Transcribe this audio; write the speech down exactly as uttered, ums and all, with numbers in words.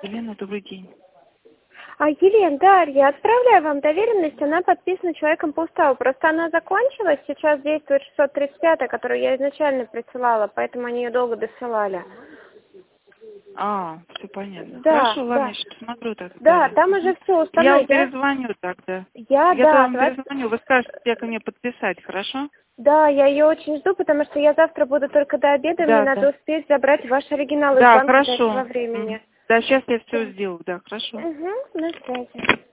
Елена, добрый день. А, Елена, Дарья, я отправляю вам доверенность, она подписана человеком по уставу. Просто она закончилась, сейчас действует шестьсот тридцать пятая, которую я изначально присылала, поэтому они ее долго досылали. А, все понятно. Да, Хорошо, ладно, да. я сейчас посмотрю тогда. Да, там Мгм. уже все Я установлено. вам перезвоню тогда. Я, Я да, вам двадцать перезвоню, вы скажете ко мне подписать, хорошо? Да, я ее очень жду, потому что я завтра буду только до обеда, мне Да, надо да. успеть забрать ваш оригинал из Да, банка до этого хорошо. времени. Мгм. Да, сейчас я Да. все сделаю, да, хорошо. Угу, на связи.